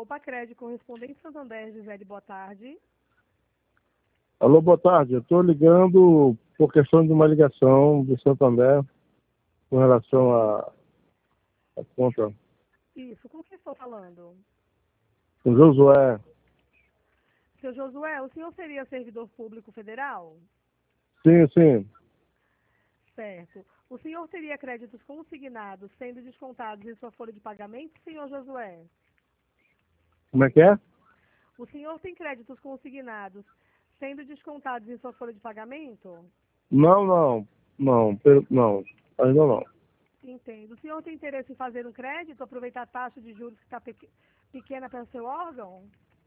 Copa Crédito Correspondente Santander, Gisele, boa tarde. Alô, boa tarde. Eu estou ligando por questão de uma ligação do Santander com relação à conta Isso, com quem estou falando? com Josué. Seu Josué, o senhor seria servidor público federal? Sim, sim. Certo. O senhor teria créditos consignados sendo descontados em sua folha de pagamento, senhor Josué? Como é que é? O senhor tem créditos consignados sendo descontados em sua folha de pagamento? Não. Não, ainda não. Entendo. O senhor tem interesse em fazer um crédito, aproveitar a taxa de juros que está pequena para o seu órgão?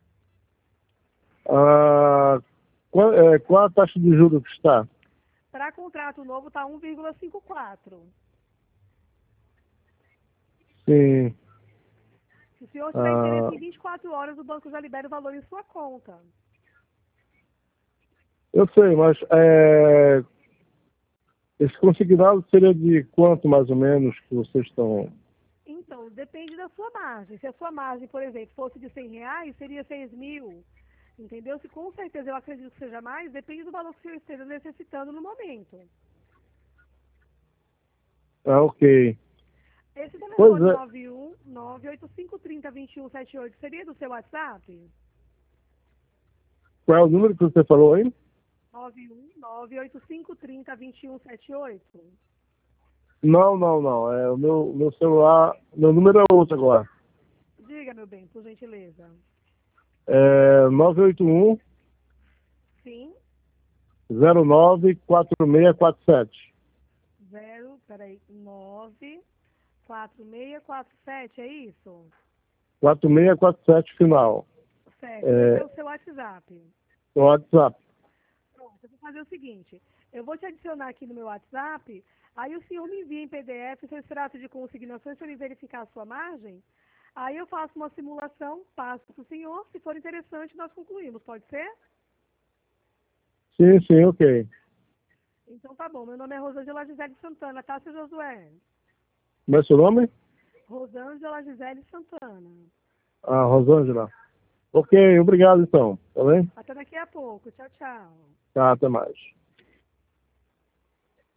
Qual a taxa de juros que está? Para contrato novo está 1,54. Sim. Se o senhor tiver Ah, interesse em 24 horas, o banco já libera o valor em sua conta. eu sei, mas esse consignado seria de quanto mais ou menos que vocês estão... Então, depende da sua margem. Se a sua margem, por exemplo, fosse de R$ 100, seria 6.000. Entendeu? Se com certeza eu acredito que seja mais, depende do valor que o senhor esteja necessitando no momento. Ok. Esse Pois telefone é. 91985302178 seria do seu WhatsApp? Qual é o número que você falou aí? 91985302178. Não. É o meu celular, meu número é outro agora. Diga, meu bem, por gentileza. É 981 Sim, 094647. peraí, 94647, é isso? 4647 final. Certo, esse é É o seu WhatsApp. o WhatsApp. Pronto, eu vou fazer o seguinte, eu vou te adicionar aqui no meu WhatsApp, aí o senhor me envia em PDF seu extrato de consignações para ele verificar a sua margem, aí eu faço uma simulação, passo para o senhor, se for interessante nós concluímos, pode ser? Sim, ok. Então tá bom, meu nome é Rosângela Gisele Santana, tá, seu Josué? Como é seu nome? Rosângela Gisele Santana. Ah, Rosângela. Ok, obrigado então. Tá bem? Até daqui a pouco, tchau, tchau. Tá, até mais.